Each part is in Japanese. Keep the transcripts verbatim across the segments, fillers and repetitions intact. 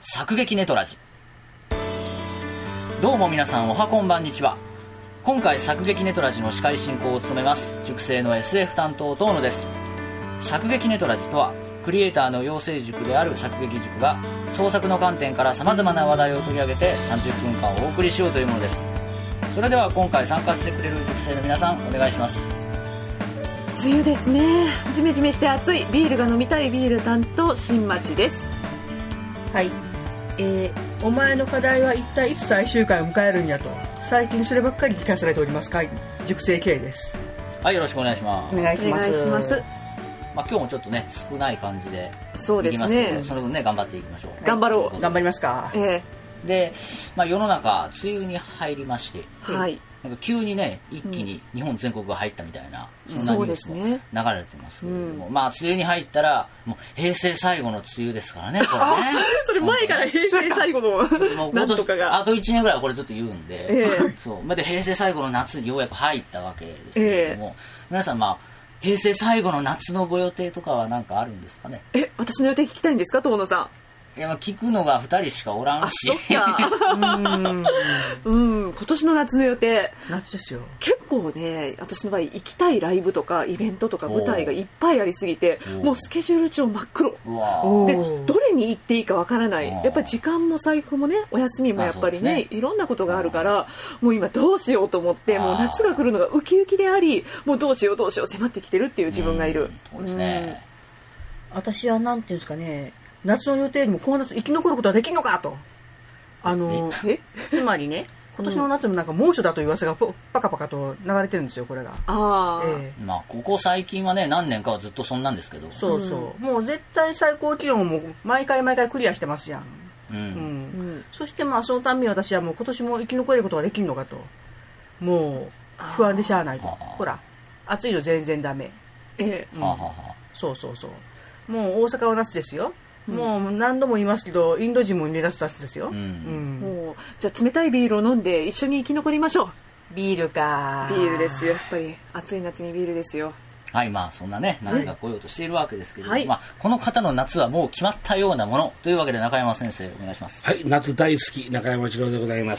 作劇ネトラジ。どうも皆さんおはこんばんにちは。今回作劇ネトラジの司会進行を務めます塾生の エスエフ 担当遠野です。作劇ネトラジとはクリエイターの養成塾である作劇塾が創作の観点から様々な話題を取り上げてさんじゅっぷんかんお送りしようというものです。それでは今回参加してくれる塾生の皆さんお願いします。 梅雨ですね。ジメジメして暑い。ビールが飲みたいビール担当新町です。 はい、えー、お前の課題は一体いつ最終回を迎えるんやと最近そればっかり聞かされておりますか。塾生 K です。 はい、よろしくお願いします。 お願いします。 お願いします。 まあ、今日もちょっとね少ない感じでそうですね。 いきますけど、その分ね頑張っていきましょう。 頑張ろう。 頑張りますか。 えー、で、まあ、世の中梅雨に入りまして、 はい、 なんか急にね一気に日本全国が入ったみたいな、うん、そんなニュースも流れてますけれども、うん、まあ梅雨に入ったらもう平成最後の梅雨ですからねこれねそれ前から平成最後のもう今年あといちねんぐらいはこれずっと言うんで、えー、そうまで平成最後の夏にようやく入ったわけですけれども、えー、皆さんまあ平成最後の夏のご予定とかは何かあるんですかね。 え、私の予定聞きたいんですか、遠野さん。 いや、まあ聞くのがふたりしかおらんし。 あ、そっかうんうん、今年の夏の予定夏ですよ。 結構ね、私の場合行きたいライブとかイベントとか舞台がいっぱいありすぎて、もうスケジュール帳真っ黒で、どれに行っていいかわからない。やっぱり時間も財布もね、お休みもやっぱり ね, ねいろんなことがあるから、もう今どうしようと思って、もう夏が来るのがウキウキであり、もうどうしようどうしよう迫ってきてるっていう自分がいる。 そうですね、 うん、私はなんていうんですかね、夏の予定にもこの夏生き残ることはできるのかと、あのえつまりね、今年の夏もなんか猛暑だという噂がパカパカと流れてるんですよ、これが。 あ、 ええ、まあここ最近はね何年かはずっとそんなんですけど、 そうそう、うん、もう絶対最高気温も毎回毎回クリアしてますやん、 うんうんうん、そしてまあそのために私はもう今年も生き残れることができるのかと、もう不安でしゃあないと。ほら暑いの全然ダメ、 ええ、 うん、はあはあ、そうそうそう、もう大阪は夏ですよ。もう何度も言いますけど、インド人も入れ出す夏ですよ、うんうん、 もうじゃあ冷たいビールを飲んで一緒に生き残りましょう。 ビールか。 ビールですよ、やっぱり暑い夏にビールですよ。 はい、まあそんなね夏が来ようとしているわけですけれども、 はい、 まあ、この方の夏はもう決まったようなものというわけで中山先生お願いします。 はい、夏大好き中山一郎でございます。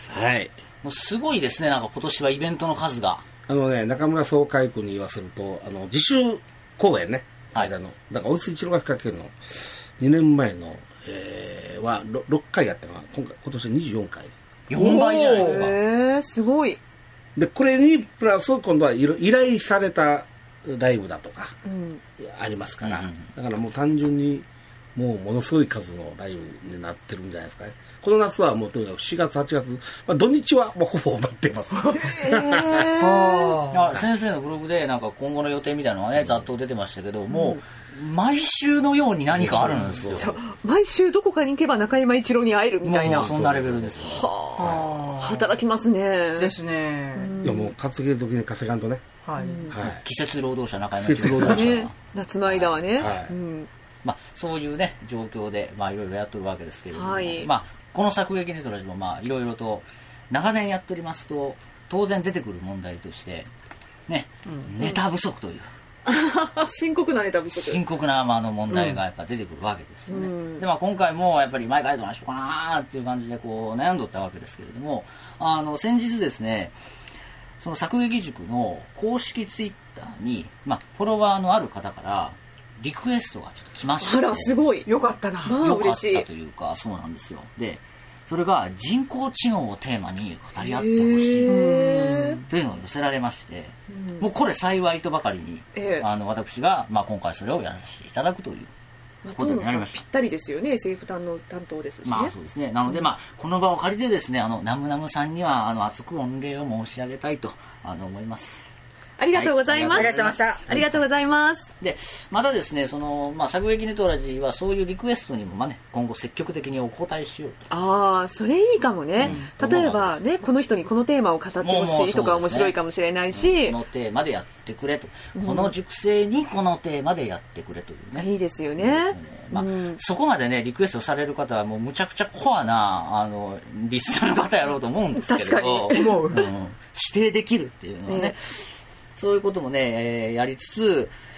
はい、 もうすごいですね、なんか今年はイベントの数が。 あのね、中村総会君に言わせると、あの自主公演ね、 はい、 間のだから大津一郎が仕掛けるのにねんまえの、えー、は ろっかいやったのが今回今年にじゅうよんかい、 よんばいじゃないですか。 えー、すごい。 でこれにプラス今度は依頼されたライブだとか、うん、ありますから、うん、だからもう単純にもうものすごい数のライブになってるんじゃないですかね。この夏はもうとにかくしがつはちがつ、まあ、土日はもうほぼ埋まってます、 えー、 先生のブログでなんか今後の予定みたいなのがねざっと出てましたけど、うん、もう毎週のように何かあるんですよ。 毎週どこかに行けば中山一郎に会えるみたいな、 もうそんなレベルですよ。 はあ、働きますね。 ですね。 いやもう稼げる時に稼がんとね、 はい、 はい、季節労働者中山一郎さん、 ね、夏の間はね、 はい、 うん、 まあ、そういうね状況でまあいろいろやってるわけですけれども、 はい、 まあ、この作劇ネトラジもまあいろいろと長年やっておりますと当然出てくる問題としてね、うん、ネタ不足という深刻なネタ不足、 深刻なまあの問題がやっぱ出てくるわけですよね、うん、でまあ今回もやっぱり毎回どうしようかなっていう感じでこう悩んどったわけですけれども、あの先日ですねその作劇塾の公式ツイッターに、まあ、フォロワーのある方からリクエストがちょっと来まして、 あらすごいよかったな、 まあ、よかったというかそうなんですよ。でそれが人工知能をテーマに語り合ってほしいというのを寄せられまして、もうこれ幸いとばかりに、あの私が、まあ、今回それをやらせていただくということになりました。 ぴったりですよね、政府担の担当ですしね。 まあそうですね。なので、まあこの場を借りてですね、あのナムナムさんにはあの厚く御礼を申し上げたいとあの思います。 ありがとうございます。 はい、ありがとうございました。 ありがとうございます。 で、またですね、そのまあ作劇ネトラジはそういうリクエストにもまあね、今後積極的にお答えしようと。 ああ、それいいかもね。うん、例えばね、この人にこのテーマを語ってほしいとか面白いかもしれないし、 うん、このテーマでやってくれと、うん、この塾生にこのテーマでやってくれというね。 いいですよね。 いいですよね。まあ、うん、そこまでねリクエストされる方はもうむちゃくちゃコアなあのリスナーの方やろうと思うんですけど、 確かに思う、 うん、指定できるっていうのはね。ね、そういうこともね、えー、やりつつ、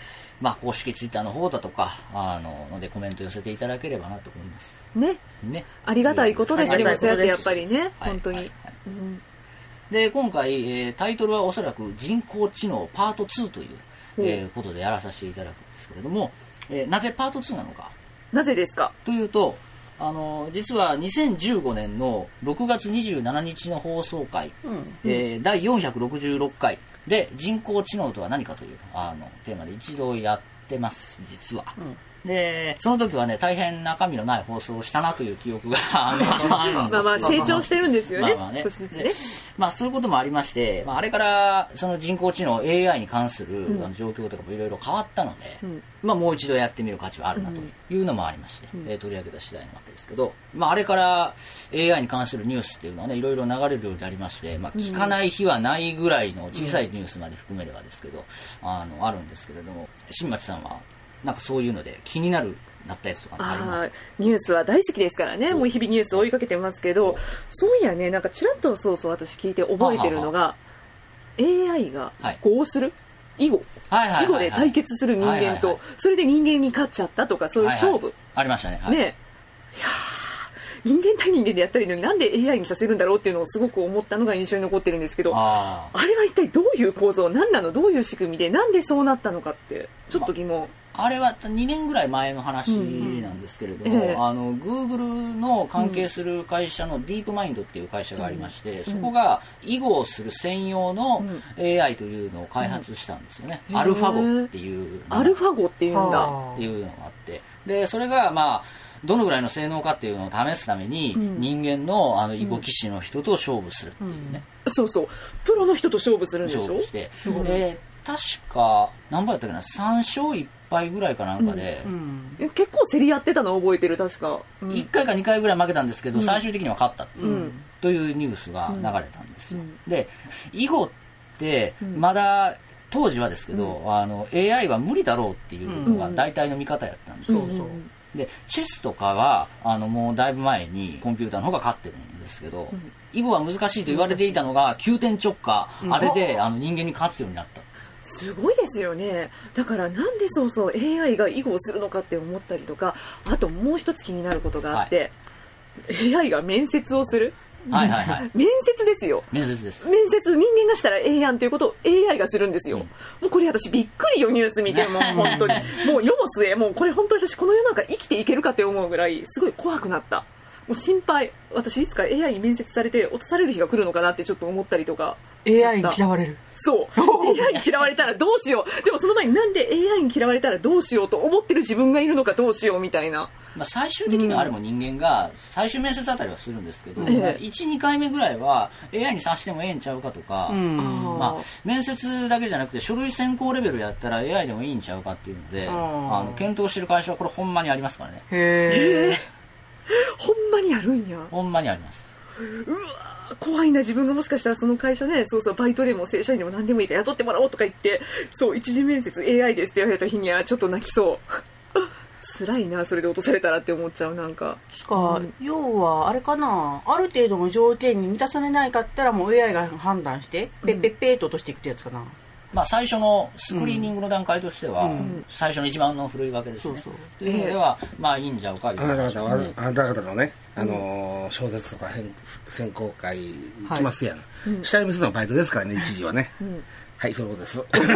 まあ、公式ツイッターの方だとか、あの、のでコメント寄せていただければなと思います。 ね。 ね。 ありがたいことですね、そうやってやっぱりね、 はい、 本当に。はいはいはいうん、で、今回、えー、タイトルはおそらく人工知能パートツーという、えー、ことでやらさせていただくんですけれども、えー、なぜパートツーなのか。 なぜですかというと、あの実はにせんじゅうごねんのろくがつにじゅうしちにちの放送回、うんえー、だいよんひゃくろくじゅうろっかいで人工知能とは何かというあのテーマで一度やってます実は、うんでその時はね大変中身のない放送をしたなという記憶があるんですけどまあまあ成長してるんですよね。 まあまあね少しずつねまあそういうこともありまして、まあ、あれからその人工知能 エーアイ に関する、うん、状況とかもいろいろ変わったので、うんまあ、もう一度やってみる価値はあるなというのもありまして、うんえー、取り上げた次第なわけですけど、まあ、あれから エーアイ に関するニュースっていうのはねいろいろ流れるようにありまして、まあ、聞かない日はないぐらいの小さいニュースまで含めればですけど、あのあるんですけれども新町さんはなんかそういうので気になるなったやつとかあります？あニュースは大好きですからねもう日々ニュース追いかけてますけどそういやねなんかちらっとそうそう私聞いて覚えてるのがははは エーアイ がこうする、はい、囲碁、はいはいはいはい、囲碁で対決する人間と、はいはいはい、それで人間に勝っちゃったとかそういう勝負、はいはい、 ありましたね、はい、 ねいや人間対人間でやったらいいのになんで エーアイ にさせるんだろうっていうのをすごく思ったのが印象に残ってるんですけど あ, あれは一体どういう構造何なのどういう仕組みでなんでそうなったのかってちょっと疑問、まあれはにねんぐらい前の話なんですけれども、うんええ、あの Google の関係する会社のディープマインドっていう会社がありまして、うん、そこが囲碁をする専用の エーアイ というのを開発したんですよね、うん、アルファゴっていうアルファゴっていうんだっていうのがあってでそれがまあどのぐらいの性能かっていうのを試すために、うん、人間のあの囲碁棋士の人と勝負するっていうね、 うん、そうそうプロの人と勝負するんでしょ勝負して、えー、確か何倍だったっけなさんしょういっぱいぐらいかなんかで、 うんうん、結構競り合ってたのを覚えてる確か、 うん、いっかいかにかいぐらい負けたんですけど、うん、最終的には勝ったっていう、うん、というニュースが流れたんですよ、うん、で囲碁ってまだ当時はですけど、うん、あの エーアイ は無理だろうっていうのが大体の見方やったんですよ、うん、そうそうでチェスとかはあのもうだいぶ前にコンピューターの方が勝ってるんですけど、うん、囲碁は難しいと言われていたのが急転直下、うん、あれであの人間に勝つようになったすごいですよねだからなんでそうそう エーアイ が囲碁をするのかって思ったりとかあともう一つ気になることがあって、はい、エーアイ が面接をするはいはいはい、 面接ですよ面接です面接人間がしたらええやんということを エーアイ がするんですよ、うん、もうこれ私びっくりよニュース見てもう本当にもう世も末もうこれ本当に私この世の中生きていけるかって思うぐらいすごい怖くなったもう心配私いつか エーアイ に面接されて落とされる日が来るのかなってちょっと思ったりとかエーアイ に嫌われるそう エーアイ に嫌われたらどうしようでもその前になんで エーアイ に嫌われたらどうしようと思ってる自分がいるのかどうしようみたいなまあ、最終的にはあれも人間が最終面接あたりはするんですけど、うん、いち、にかいめぐらいは エーアイ にさしてもええんちゃうかとか、うんまあ、面接だけじゃなくて書類選考レベルやったら エーアイ でもいいんちゃうかっていうので、あの検討してる会社はこれほんまにありますからね。 へーほんまにあるんや。 ほんまにあります。 うわ怖いな自分がもしかしたらその会社ねそうそうバイトでも正社員でも何でもいいから雇ってもらおうとか言ってそう一次面接 エーアイ ですって言われた日にはちょっと泣きそう辛いなそれで落とされたらって思っちゃうなんかつか、うん、要はあれかなある程度の条件に満たされないかったらもう エーアイ が判断してペッペッペーと落としていくってやつかな、うんまあ、最初のスクリーニングの段階としては、うん、最初の一番の古いわけですね、うん、そうそうというのでは、えー、まあいいんじゃうかあなた方、ね、あなた方のね、あのー、小説とか選考会行きますやん、はい、下読みするのはバイトですからね一時はね、うんはいそういうこと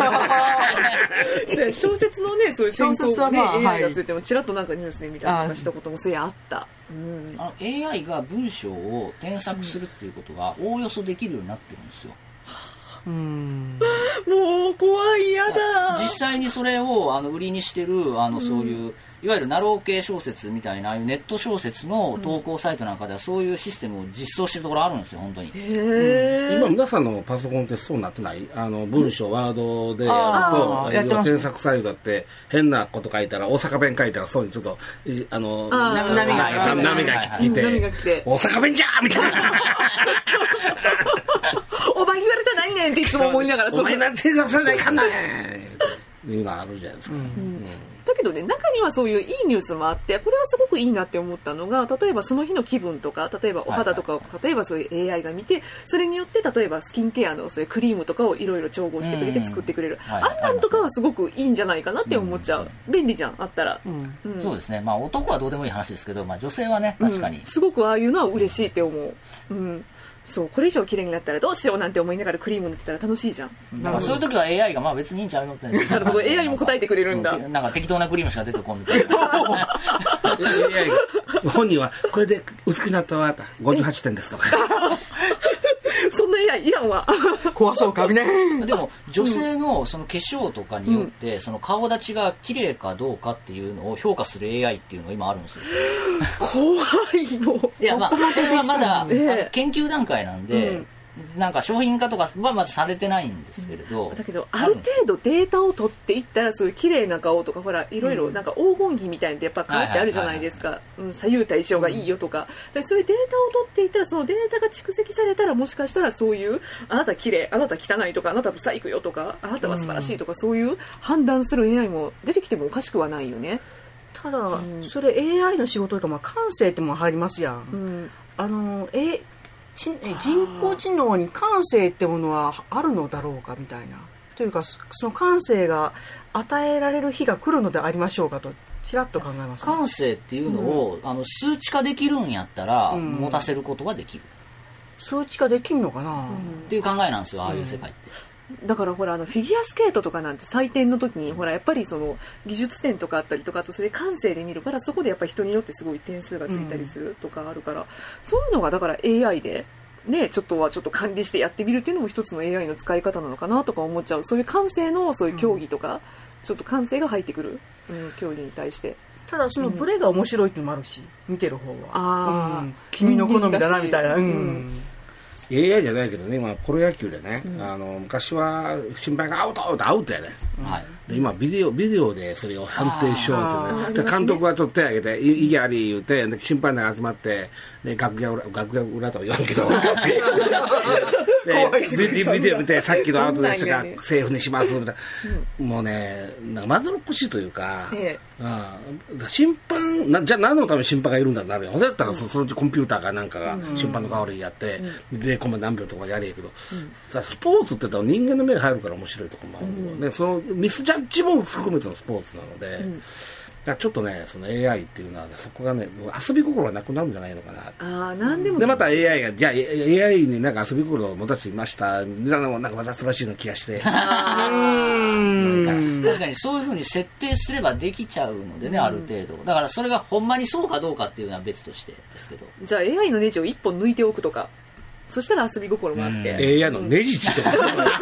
です小説のねそういう選考をね、まあ、エーアイ がするってもちらっとなんかニュースで見たりしたこともそういやあった、うん、 あの エーアイ が文章を添削するっていうことはおおよそできるようになってるんですよ。 うんもう怖いやだ実際にそれをあの売りにしてるあのそういう、うん、いわゆるナロー系小説みたいなああいうネット小説の投稿サイトなんかではそういうシステムを実装してるところあるんですよ本当に。 へー、 うん、今皆さんのパソコンってそうなってないあの文章ワードでやると添削サイトだって変なこと書いたら大阪弁書いたらそうにちょっとあのあ波が波が来て大阪弁じゃーみたいなお前言われたないねんっていつも思いながらお前なんて出さないかんないっていうのあるじゃないですか、うんうん、 だけどね、中にはそういういいニュースもあって、これはすごくいいなって思ったのが、例えばその日の気分とか、例えばお肌とかを、はいはい、例えばそういう エーアイ が見て、それによって例えばスキンケアのそういうクリームとかをいろいろ調合してくれて作ってくれる、うん、あんなんとかはすごくいいんじゃないかなって思っちゃう、うん、便利じゃん、あったら、 うんうん、そうですね、まあ、男はどうでもいい話ですけど、まあ、女性はね確かに、 うん、すごくああいうのは嬉しいって思う、うん、そうこれ以上綺麗になったらどうしようなんて思いながらクリーム塗ってたら楽しいじゃん。 まあ、そういう時は エーアイ がまあ別にいいんちゃうのってなるほど、 エーアイ も答えてくれるんだ。 なんか適当なクリームしか出てこんみたいなエーアイ が本人はこれで薄くなったわごじゅうはちてんですとかそんな エーアイ いらんわ怖そうかみねでも女性のその化粧とかによって、うん、その顔立ちが綺麗かどうかっていうのを評価する エーアイ っていうのが今あるんですよ。 怖いもう。 いや、まあそれはまだ、えー、研究段階なんで、うんなんか商品化とかはまだされてないんですけれど、 うん、だけどある程度データを取っていったらそういう綺麗な顔とかほらいろいろなんか黄金比みたいなやっぱ顔ってあるじゃないですか、左右対称がいいよとか、うん、そういうデータを取っていったらそのデータが蓄積されたらもしかしたらそういうあなた綺麗あなた汚いとかあなたブサイクよとかあなたは素晴らしいとか、うん、そういう判断する エーアイ も出てきてもおかしくはないよね。 ただ、うん、それ エーアイ の仕事とか、まあ、感性っても入りますやん、うん、あのえ人工知能に感性ってものはあるのだろうかみたいなというかその感性が与えられる日が来るのでありましょうかとちらっと考えます、 ね、感性っていうのを、うん、あの数値化できるんやったら、うん、持たせることはできる、 数値化できるのかな、うん、 っていう考えなんですよああいう世界って、 うん、だからほらあのフィギュアスケートとかなんて採点の時にほらやっぱりその技術点とかあったりとかあとそれ感性で見るからそこでやっぱり人によってすごい点数がついたりするとかあるから、うん、そういうのがだから エーアイ でね、ちょっとはちょっと管理してやってみるっていうのも一つの エーアイ の使い方なのかなとか思っちゃう。そういう感性のそういう競技とか、うん、ちょっと感性が入ってくる、うん、競技に対して。 ただそのブレが面白いっていうのもあるし、うん、見てる方はあ、 うん、君の好みだなみたいな、うんうん、 エーアイ じゃないけどね、まあ、プロ野球でね、うん、あの昔は審判がアウトアウトアウトやね、はい、で今ビデオビデオでそれを判定しようってね、で監督はちょっと手挙げて意義あり言うてで審判団が集まってで楽屋裏楽屋裏とは言わんけどでビデオ見てさっきのアウトでしたがセーフにしますみたいな、うん、もうねなんかまどろっこしいというか、ええ、うん、審判なじゃあ何のために審判がいるんだってなるよ。そうやったら、うん、そ, そのうちコンピューターかなんかが審判の代わりにやって、うん、でコンマ何秒とかやりやけど、うん、さスポーツって言ったら人間の目が入るから面白いところもある、うん、でそのミスジャッジも含めてのスポーツなので、うん、だちょっとねその エーアイ っていうのは、ね、そこがね遊び心がなくなるんじゃないのかな。 あなんでもでまた エーアイ がじゃあ エーアイ になんか遊び心を持たせましたみたいなのもなんかまた素晴らしいの気がしてうん確かにそういうふうに設定すればできちゃうのでね、うん、ある程度だからそれがほんまにそうかどうかっていうのは別としてですけど、 じゃあ エーアイ のネジを一本抜いておくとかそしたら遊び心もあって、うん、 エーアイ のネジってとか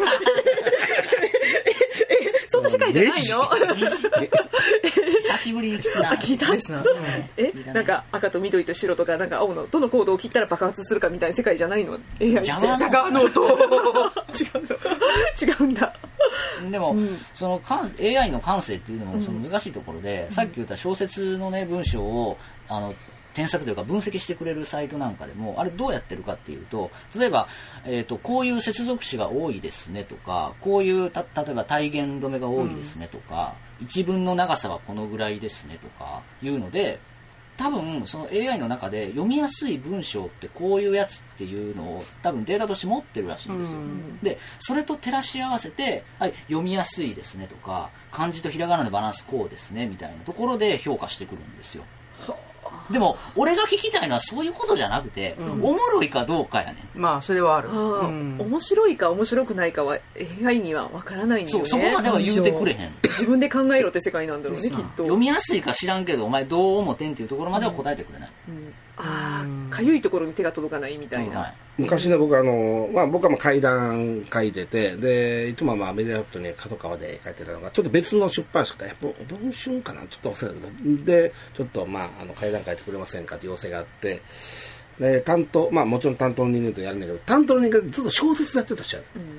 そんな世界じゃないの久しぶりに聞いた聞いたですな、うん、えなんか赤と緑と白とかなんか青のどのコードを切ったら爆発するかみたいな世界じゃないの。エーアイジャガーの音違うの違うんだ。 でも、うん、その エーアイ の感性っていうのもその難しいところで、うん、さっき言った小説のね文章をあの添削というか分析してくれるサイトなんかでもあれどうやってるかっていうと例えば、えーと、こういう接続詞が多いですねとかこういうた例えば体言止めが多いですねとか、うん、一文の長さはこのぐらいですねとかいうので多分その エーアイ の中で読みやすい文章ってこういうやつっていうのを多分データとして持ってるらしいんですよ、うん、でそれと照らし合わせて、はい、読みやすいですねとか漢字とひらがなのバランスこうですねみたいなところで評価してくるんですよ。でも俺が聞きたいのはそういうことじゃなくて、うん、おもろいかどうかやねん。まあそれはある、 うん、面白いか面白くないかは エーアイ には分からないんだよね。 そうそこまでは言うてくれへん。 自分で考えろって世界なんだろうねきっと。 読みやすいか知らんけどお前どう思ってんっていうところまでは答えてくれない、 うんうん、ああかゆいところに手が届かないみたいな、 うん、昔ね僕あの、まあ、僕はまあ怪談書いててでいつもまあメディアフットに角川で書いてたのがちょっと別の出版社か文春かなちょっと忘れたけどでちょっとまああの怪談書いてくれませんかって要請があってで担当まあもちろん担当の人間とやるんだけど担当の人間ずっと小説やってたし、うん、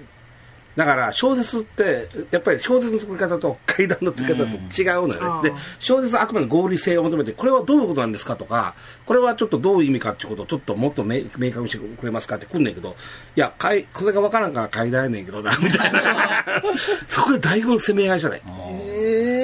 だから小説ってやっぱり小説の作り方と怪談の作り方って違うのよね、うん、で小説はあくまで合理性を求めてこれはどういうことなんですかとかこれはちょっとどういう意味かっていうことをちょっともっと明確にしてくれますかって来んねんけどいやかいこれが分からんから怪談やねんけどなみたいなそこでだいぶ攻め合いじゃない。 へー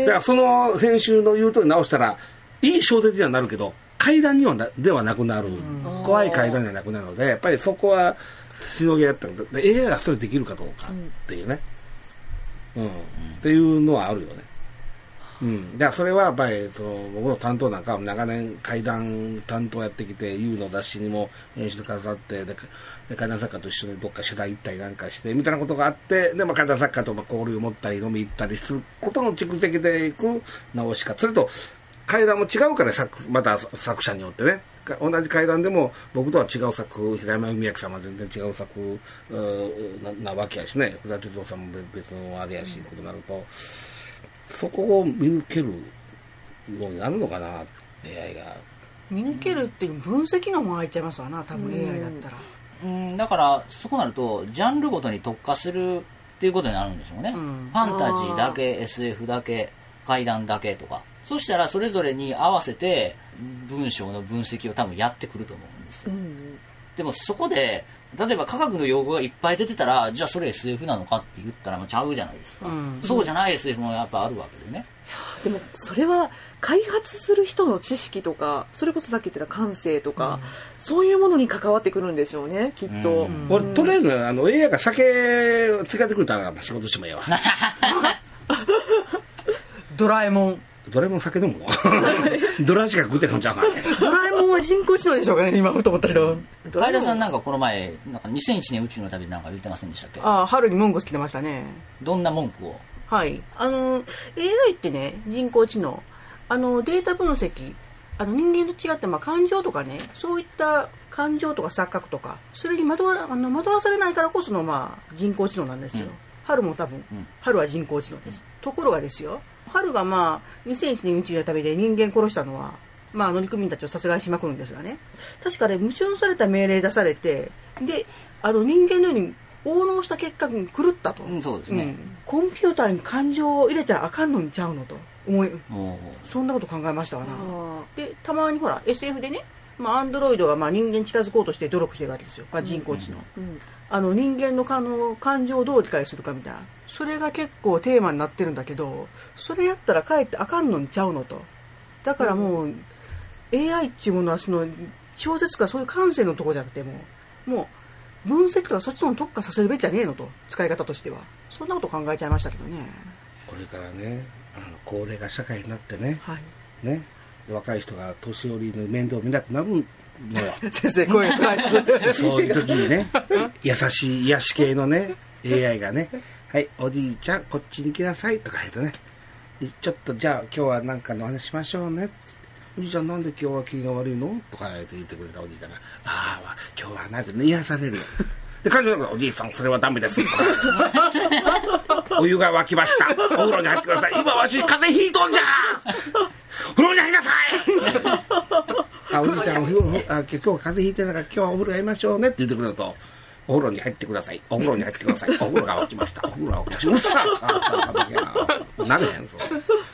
だからその編集の言う通り直したらいい小説にはなるけど怪談にはなではなくなる、怖い怪談ではなくなるので、やっぱりそこはしのぎやったので エーアイ がそれできるかどうかっていうね、うんうん、っていうのはあるよね。うん、だからそれはやっぱりその僕の担当なんかは長年怪談担当やってきて ユー の雑誌にも編集で携わってでで怪談作家と一緒にどっか取材行ったりなんかしてみたいなことがあって、で、まあ、怪談作家とまあ交流を持ったり飲み行ったりすることの蓄積でいく直し方、それと怪談も違うから作また作者によってね、同じ怪談でも僕とは違う作、平山文明さんは全然違う作 な, なわけやしね、福田哲夫さんも別のあれやし、ことになるとそこを見抜けるのになるのかな、 エーアイ が見抜けるっていう分析のも入っちゃいますわな、多分 エーアイ だったら。 うん、だからそうなるとジャンルごとに特化するっていうことになるんでしょうね、うん、ファンタジーだけ エスエフ だけ怪談だけとか、そしたらそれぞれに合わせて文章の分析を多分やってくると思うんですよ、うん、でもそこで例えば科学の用語がいっぱい出てたら、じゃあそれ エスエフ なのかって言ったらもうちゃうじゃないですか、うん、そうじゃない エスエフ もやっぱあるわけでね。 でもそれは開発する人の知識とか、それこそさっき言ってた感性とか、うん、そういうものに関わってくるんでしょうね、きっと、うん、 俺とりあえずあの エーアイ が酒を使ってくれたら仕事してもええわドラえもんドラえもん酒飲むのドラしか食ってんのちゃうかね。 ドラえもんは人工知能でしょうかね、今ふと思ったけど。 前田さんなんかこの前なんかにせんいちねん宇宙の旅なんか言ってませんでしたっけ。 ああ、春に文句つけてましたね。 どんな文句を。 はい、あの エーアイ ってね、人工知能、あのデータ分析、あの人間と違って、まあ、感情とかね、そういった感情とか錯覚とか、それに惑わ、あの惑わされないからこその、まあ、人工知能なんですよ、うん、春も多分、うん、春は人工知能です、うん、ところがですよ、春がまあにせんいちねん宇宙の旅で人間殺したのは、まあ、乗組員たちを殺害しまくるんですがね、確かね、無償された命令出されて、であの人間のように応能した結果に狂ったと、 うん、そうですね、うん、 コンピューターに感情を入れちゃあかんのにちゃうのと思い、そんなこと考えましたわな。でたまにほら エスエフ でね、まあ、アンドロイドがまあ人間に近づこうとして努力してるわけですよ、まあ、人工知能、うんうん、あの人間の感の感情をどう理解するかみたいな、それが結構テーマになってるんだけど、それやったらかえってあかんのにちゃうのと。だからもう、うん、エーアイ っていうものはその小説家そういう感性のところじゃなくてももう分析とかそっちの特化させるべきじゃねえのと、使い方としてはそんなこと考えちゃいましたけどね。 これからね、あの高齢が社会になってね、はい、ね、若い人が年寄りの面倒を見なくなるのは先生こういう話するそういう時にね優しい癒し系のね エーアイ がね、はいおじいちゃんこっちに来なさいとか言うとね、ちょっとじゃあ今日は何かの話しましょうね、おじいちゃんなんで今日は気が悪いのとか言ってくれたおじいちゃんが、ああ今日はなんて、ね、癒されるよで彼女がおじいさんそれはダメですとかお湯が沸きましたお風呂に入ってください、今わし風邪ひいとんじゃ風呂に入りなさいあおじいちゃんお風呂あ今日風邪ひいてたから今日はお風呂やりましょうねって言ってくれると、お風呂に入ってくださいお風呂に入ってくださいお風呂が沸きましたお風呂が沸きましたうるさっなれへんぞ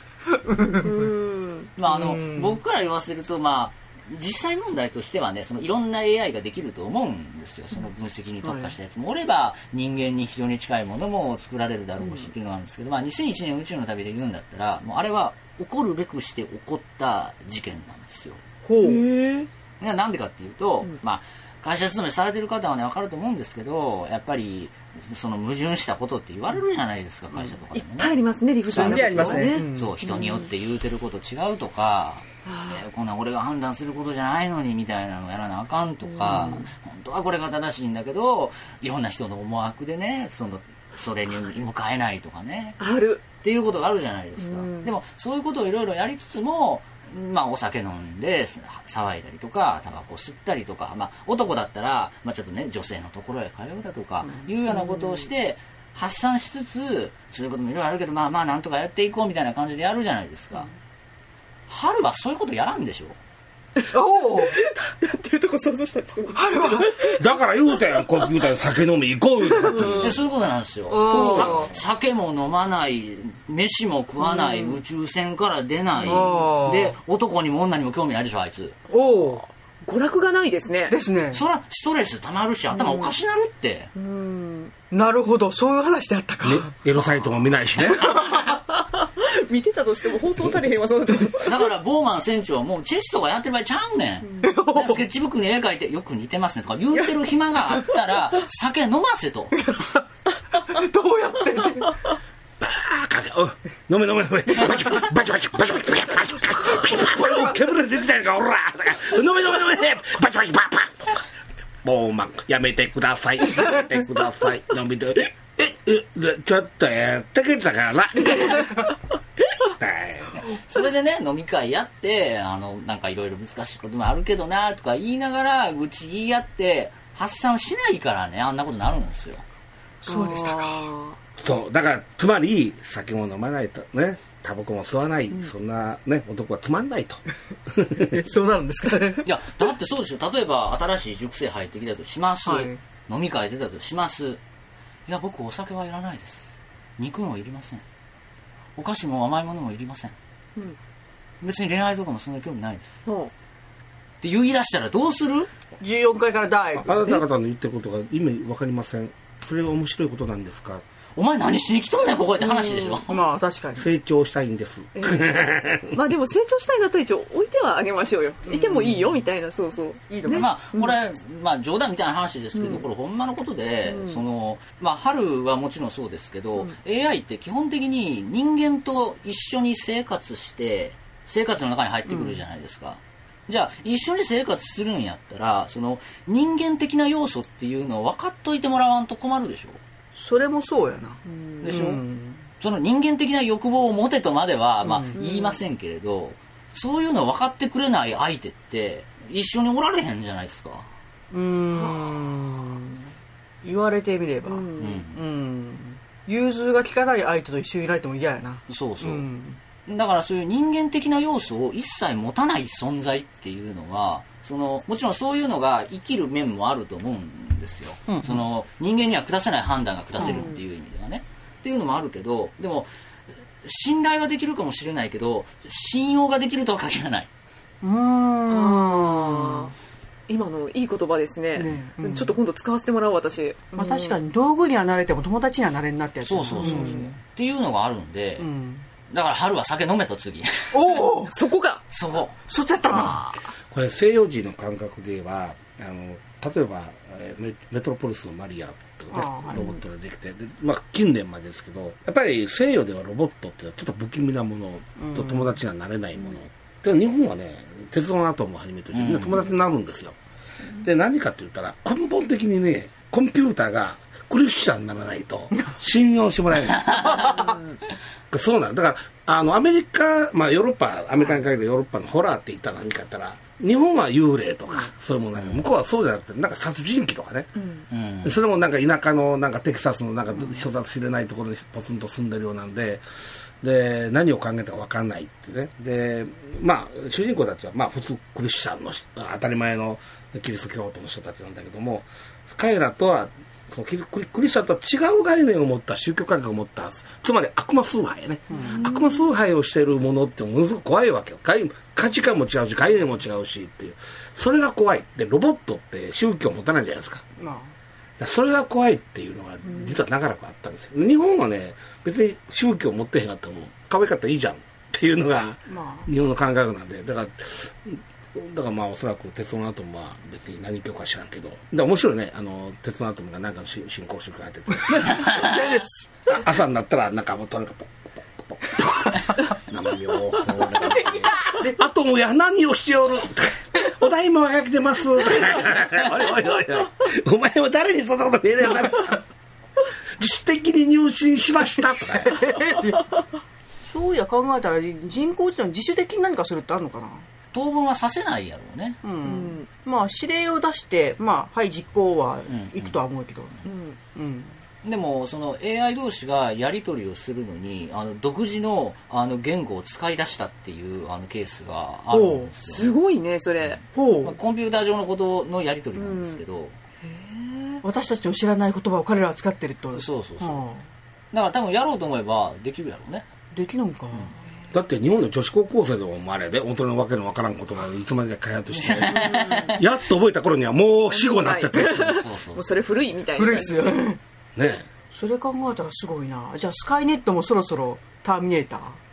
まああの僕から言わせると、まあ実際問題としてはね、そのいろんな エーアイ ができると思うんですよ。その分析に特化したやつもおれば、人間に非常に近いものも作られるだろうしっていうのがあるんですけど、まあにせんいちねん宇宙の旅で言うんだったら、もうあれは起こるべくして起こった事件なんですよ。 ほう。 なんでかっていうと、うん、まあ会社勤めされてる方はね分かると思うんですけど、やっぱりその矛盾したことって言われるじゃないですか、会社とかでもね。いっぱいありますね、理不尽なことありますね。 そう、人によって言うてること違うとか、えー、こんなん俺が判断することじゃないのにみたいなのやらなあかんとか、うん、本当はこれが正しいんだけどいろんな人の思惑でね、そのそれに向かえないとかね、 あるっていうことがあるじゃないですか、うん、でもそういうことをいろいろやりつつも、まあ、お酒飲んで騒いだりとかタバコ吸ったりとか、まあ、男だったら、まあ、ちょっとね女性のところへ通うだとかいうようなことをして発散しつつ、そういうこともいろいろあるけど、まあまあなんとかやっていこうみたいな感じでやるじゃないですか、うん、春はそういうことやらんでしょおおやってるとこ想像した春はだから言うたやん、コンピューターで酒飲み行こう言うてそういうことなんですよ。そう酒も飲まない、飯も食わない、宇宙船から出ないで、男にも女にも興味ないでしょあいつ。 おお娯楽がないですね。 ですね。 そらストレスたまるし頭おかしなるって、うんうん、なるほど、そういう話であったか、 ね、エロサイトも見ないしね見てたとしても放送されへんわそんなところ。 だからボーマン船長はもうチェスとかやってる場合ちゃうねん、うん、スケッチブックに絵描いてよく似てますねとか言うてる暇があったら酒飲ませと。 どうやってバーカ飲め飲め飲めバチバチバチバチバチバチバチバチ煙出てきたやんかおら飲め飲め飲めバチバチバチバチボーマンやめてくださいやめてください飲みでええちょっとやってきたからそれでね飲み会やってあのなんかいろいろ難しいこともあるけどなとか言いながら愚痴言い合って発散しないからねあんなことになるんですよ。 そうでしたか。 そうだからつまり酒も飲まないとねタバコも吸わない、うん、そんなね男はつまんないとそうなるんですかね。 いやだってそうですよ。例えば新しい塾生入ってきたとします、はい、飲み会出たとします。いや僕お酒はいらないです。肉もいりません。お菓子も甘いものもいりません、うん、別に恋愛とかもそんな興味ないです、うん、って言い出したらどうする。 じゅうよんかいからダイブ。 あなた方の言ってることが意味分かりません。それは面白いことなんですか。 お前何しに来とんねんここへって話でしょ。 まあ確かに成長したいんです、 えー、まあでも成長したいんだったら一応置いてはあげましょうよ。いてもいいよみたいな。そうそういいの、ね、 まあこれ、うん、まあ冗談みたいな話ですけど、うん、これほんまのことで、うん、そのまあ春はもちろんそうですけど、うん、エーアイ って基本的に人間と一緒に生活して生活の中に入ってくるじゃないですか、うん、じゃあ一緒に生活するんやったらその人間的な要素っていうのを分かっといてもらわんと困るでしょ。 それもそうやな。 でしょ、うん、その人間的な欲望を持てとまでは、まあ、言いませんけれど、うん、そういうの分かってくれない相手って一緒におられへんじゃないですか。 うーん言われてみれば、うんうん、融通が利かない相手と一緒にいられても嫌やな。 そうそう、うん、だからそういう人間的な要素を一切持たない存在っていうのはそのもちろんそういうのが生きる面もあると思うんですよ、うんうん、その人間には下せない判断が下せるっていう意味ではね、うん、っていうのもあるけどでも信頼はできるかもしれないけど信用ができるとは限らない。 うーん今のいい言葉ですね、ねうん、ちょっと今度使わせてもらおう私、 まあ、確かに道具にはなれても友達にはなれんなってやつ。 そうそうそうそう、うん、っていうのがあるんで、うん、だから春は酒飲めと次おおそこかそこそっちだったな。 これ西洋人の感覚ではあの例えばメ, メトロポリスのマリアとかねロボットができてで、まあ、近年までですけどやっぱり西洋ではロボットってちょっと不気味なものと友達にはなれないもの、うん、で日本はね鉄腕アトムをはじめとしてみんな友達になるんですよ、うん、で何かって言ったら根本的にねコンピューターがクリスチャンにならないと信用してもらえない、うん、そうなんだからあのアメリカ、まあ、ヨーロッパアメリカに限るヨーロッパのホラーって言ったら何かって言ったら日本は幽霊とか、うん、そういうものなんか向こうはそうじゃなくてなんか殺人鬼とかね、うん、それもなんか田舎のなんかテキサスのなんか人里知れないところにポツンと住んでるようなんでで何を考えたか分かんないってねでまあ主人公たちはまあ普通クリスチャンの当たり前のキリスト教徒の人たちなんだけども彼らとはそのクリ、クリスチャンとは違う概念を持った宗教感覚を持ったつまり悪魔崇拝ね悪魔崇拝をしているものってものすごく怖いわけよ。価値観も違うし概念も違うしっていうそれが怖いでロボットって宗教を持たないじゃないですか、まあ、それが怖いっていうのが実は長らくあったんですよ。日本はね別に宗教を持ってへんかったらもう可愛かったらいいじゃんっていうのが日本の感覚なんでだからだからまあおそらく鉄腕アトムは別に何教か知らんけどだから面白いねあの鉄腕アトムがなんかの新興宗教入ってて朝になったらなんかもうとにかくポッポッポッポッ生妙法アトムや何をしておるお題もがけてますおいおいおいおいお前は誰にそんなこと命令された自主的に入信しましたとかそういや考えたら人工知能自主的に何かするってあるのかな。 当分はさせないやろうね、うんうん、 まあ指令を出してまあはい実行はいくとは思うけど、 うんうんうん、でもその エーアイ 同士がやり取りをするのにあの独自のあの言語を使い出したっていうあのケースがあるんですよ。 すごいねそれ、 うんまあ、コンピューター上のことのやり取りなんですけど、うん、 へ私たちの知らない言葉を彼らは使ってると。 そうそうそう、はあ、だから多分やろうと思えばできるやろうね。 できるのか、うんだって日本の女子高校生でもあれで本当のわけのわからん言葉をいつまでか開発して、ね、やっと覚えた頃にはもう死後になっちゃってるし、はい、 そうそうもうそれ古いみたいな古いっすよね。 ねそれ考えたらすごいな。じゃあスカイネットもそろそろターミネーター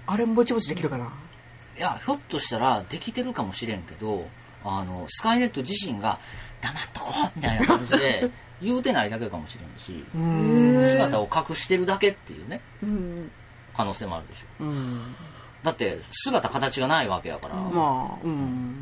あれもぼちぼちできるかな。 いやひょっとしたらできてるかもしれんけど、あのスカイネット自身が黙っとこうみたいな感じで言うてないだけかもしれんし姿を隠してるだけっていうね、うん、可能性もあるでしょ、うん、だって姿形がないわけやから、うん、まあ、うん、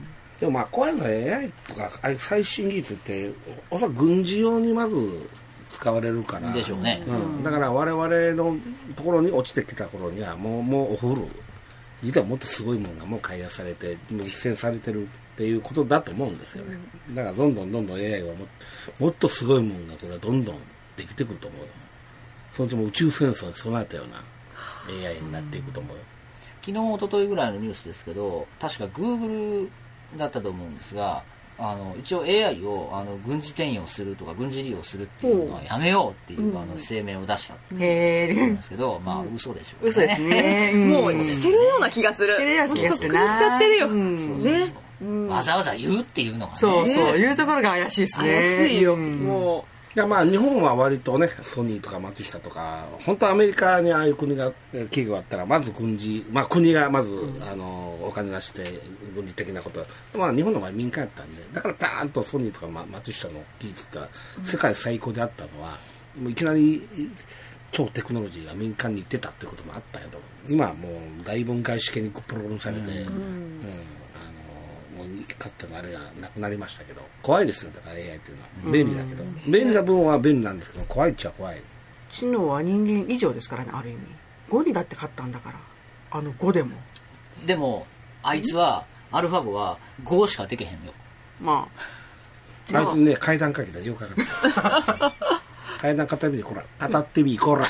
でもまあこういうの エーアイ とか最新技術っておそらく軍事用にまず使われるからでしょうね、 うん、だから我々のところに落ちてきた頃にはもうもうお風呂実はもっとすごいものがもう開発されて実践されてるっていうことだと思うんですよね、うん、だからどんどんどんどん エーアイ はも っ, もっとすごいものがこれはどんどんできてくると思う。そのうちも宇宙戦争に備えたような エーアイ になっていくと思う、うん、 昨日一昨日ぐらいのニュースですけど確か Google だったと思うんですがあの一応 エーアイ をあの軍事転用するとか軍事利用するっていうのはやめようっていう、うん、あの声明を出したっていうんですけど、まあ嘘でしょうね。 嘘ですね。 もうしてるような気がする。してるような気がするな。しちゃってるよ。うん、 そうそうそうね、うん、わざわざ言うっていうのがね。 そうそういうところが怪しいですね。 怪しいよ。うん、もう。 いやまあ日本は割とねソニーとか松下とか本当アメリカにああいう国が企業があったらまず軍事、まあ、国がまず、うん、あのお金出して軍事的なことは、まあ、日本の場合民間やったんでだからパーンとソニーとか松下の技術って世界最高であったのは、うん、もういきなり超テクノロジーが民間に行ってたってこともあったけど今はもう大分解試験にプログラムされて、うんうんかつてのあれがなくなりましたけど怖いですよだから エーアイ っていうのは便利だけど、うん、便利な分は便利なんですけど怖いっちゃ怖い。 知能は人間以上ですからねある意味ごにだって勝ったんだからあのごでもでもあいつはアルファごはごしかできへんよ。 まああいつね階段かけたらよくかかった階段片見てこら語ってみこら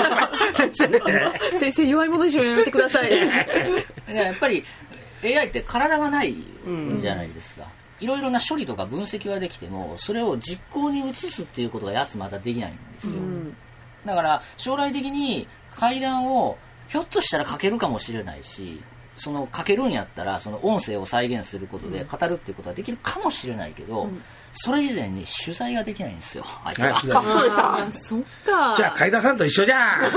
先生弱い者以上やめてくださいやっぱりエーアイ って体がないじゃないですか、うん、いろいろな処理とか分析はできてもそれを実行に移すっていうことがやつまだできないんですよ、うん、だから将来的に階段をひょっとしたら書けるかもしれないしその書けるんやったらその音声を再現することで語るっていうことはできるかもしれないけど、うん、それ以前に取材ができないんですよあいつは。 あ、そうでした。 あ、そっか。 じゃあ階段さんと一緒じゃん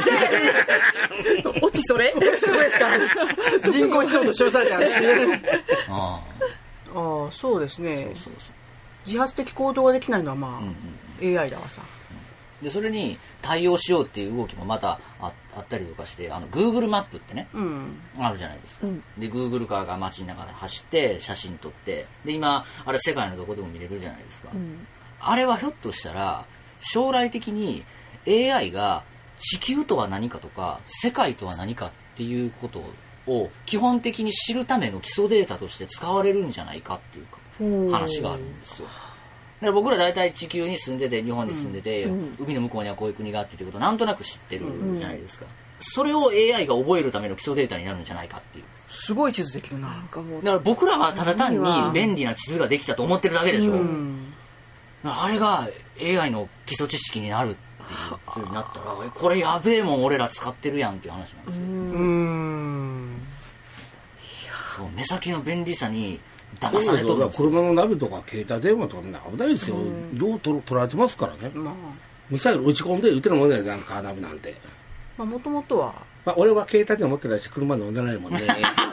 オチそれそうですか人工知能と称されたんですねああそうですね。そうそうそう自発的行動ができないのはまあ、うんうん、エーアイ だわさ。 でそれに対応しようっていう動きもまた あ, あったりとかしてあの Google マップってね、うん、あるじゃないですか、うん、で Google カーが街の中で走って写真撮ってで今あれ世界のどこでも見れるじゃないですか、うん、あれはひょっとしたら将来的に エーアイ が地球とは何かとか世界とは何かっていうことを基本的に知るための基礎データとして使われるんじゃないかっていう話があるんですよ。だから僕ら大体地球に住んでて日本に住んでて、うん、海の向こうにはこういう国があってってことをなんとなく知ってるじゃないですか、うん、それを エーアイ が覚えるための基礎データになるんじゃないかっていうすごい地図できるな。 だから僕らはただ単に便利な地図ができたと思ってるだけでしょ、うん、だからあれが エーアイ の基礎知識になるっていうことになったらこれやべえもん俺ら使ってるやんっていう話なんですよ。うーんそう目先の便利さに騙されとるんですよ。 車のナビとか携帯電話とか危ないですよ、うん、どう取られてますからね、まあ、ミサイル撃ち込んで撃てるもんねなんかカーナビなんてもともとは、 まあ、俺は携帯電話持ってないし車飲んでないもんね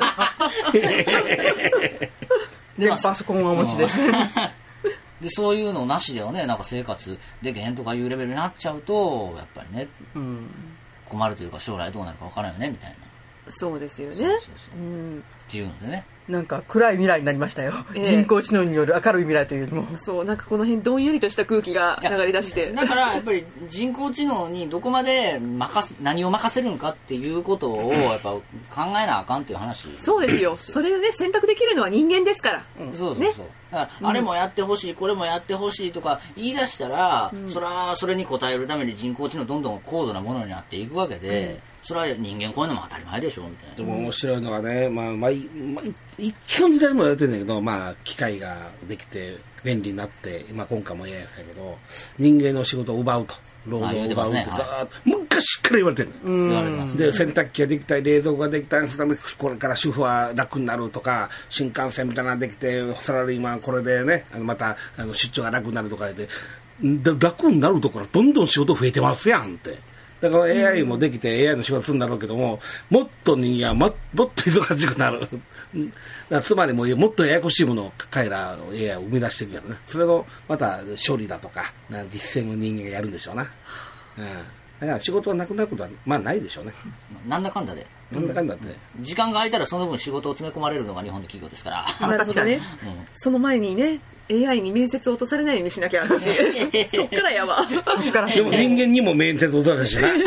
でパソコンはお持ちですでそういうのなしではねなんか生活できへんとかいうレベルになっちゃうとやっぱりね、うん、困るというか将来どうなるか分からんよねみたいな。 そうですよね。 そうそうそう、うん、っていうのでねなんか暗い未来になりましたよ、えー、人工知能による明るい未来というよりもそうなんかこの辺どんよりとした空気が流れ出してだからやっぱり人工知能にどこまで任せ何を任せるのかっていうことをやっぱ考えなあかんっていう話。 そうですよそれで選択できるのは人間ですから、 うん、そうそうそう、ね、だからあれもやってほしいこれもやってほしいとか言い出したら、うん、それはそれに応えるために人工知能どんどん高度なものになっていくわけで、うんそれは人間こういうのも当たり前でしょみたいな。 でも面白いのがね、まあ、まあ、いつの時代も言われてるんだけど、まあ、機械ができて便利になって、まあ、今回も嫌やったけど、人間の仕事を奪うと。労働を奪うってざーっと、はい、昔から言われてるの。言われてます。で、洗濯機ができたり、冷蔵庫ができたりするために、これから主婦は楽になるとか、新幹線みたいなのができて、サラリーマンこれでね、あのまたあの出張が楽になるとかで、楽になるところどんどん仕事増えてますやんって。 だから エーアイ もできて エーアイ の仕事するんだろうけども、もっと人間はも, もっと忙しくなるだからつまりもうもっとややこしいものを彼ら エーアイ を生み出していくからね。それのまた処理だとか実践を人間がやるんでしょうな、うん、だから仕事がなくなることはまあないでしょうね。 なんだかんだでなんだかんだって、 うん、時間が空いたらその分仕事を詰め込まれるのが日本の企業ですから。 なるほどね、うん、その前にねエーアイ に面接を落とされないようにしなきゃ私そっからやわでも人間にも面接落とされるしな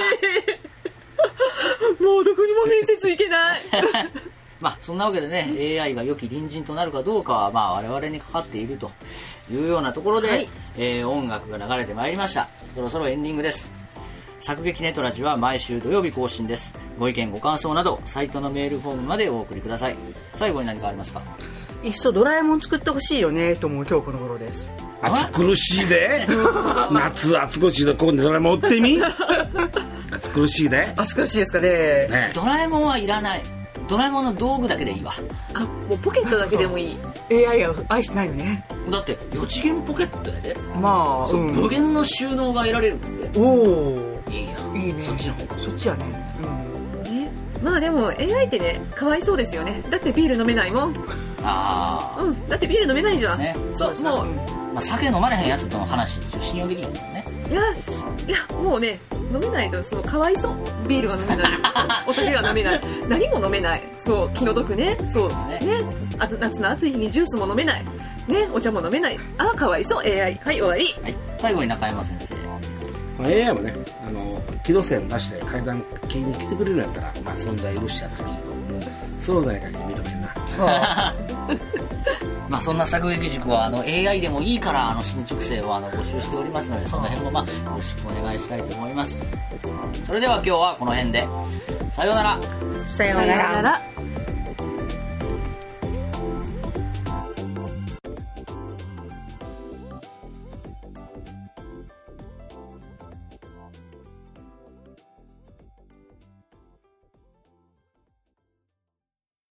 もうどこにも面接いけないまあそんなわけでね エーアイ が良き隣人となるかどうかはまあ我々にかかっているというようなところで、はい、えー、音楽が流れてまいりました。そろそろエンディングです。作劇ネトラジは毎週土曜日更新です。ご意見ご感想などサイトのメールフォームまでお送りください。最後に何かありますか？ いっそドラえもん作ってほしいよねと思う今日この頃です。 暑苦しいで夏暑苦しいでここにドラえもん売ってみ暑苦しいで暑苦しいですか ね, ねドラえもんはいらない。ドラえもんの道具だけでいいわ。 あ、もうポケットだけでもいい。 エーアイ は愛してないよね。 だってよ次元ポケットやで。 まあ、うん、 無限の収納が得られるんで。 おお、 いいやん。 いいね。 そっちの方が。 そっちやね。 うん。ね、まあでも エーアイ ってね、かわいそうですよね。だってビール飲めないもん。 ああ。 うん。だってビール飲めないじゃん。 ね。 そう、そうもう、 まあ、酒飲まれへんやつとの話信用できないもんね。 いや、いやもうね飲めないとそのかわいそう。ビールが飲めないお酒が飲めない何も飲めない。そう気の毒ね。そうねねあ夏の暑い日にジュースも飲めないね。お茶も飲めない。あかわいそう エーアイ。はい終わり、 はい、最後に中山先生、 まあ、エーアイ もねあの機動線出して階段切りに来てくれるんやったら、まあ、存在許しやってもいいけどもそうじゃない限り認めんなまあそんな作劇塾はあの エーアイ でもいいからあの新塾生をあの募集しておりますので、その辺もまあよろしくお願いしたいと思います。それでは今日はこの辺でさようなら。 さようなら。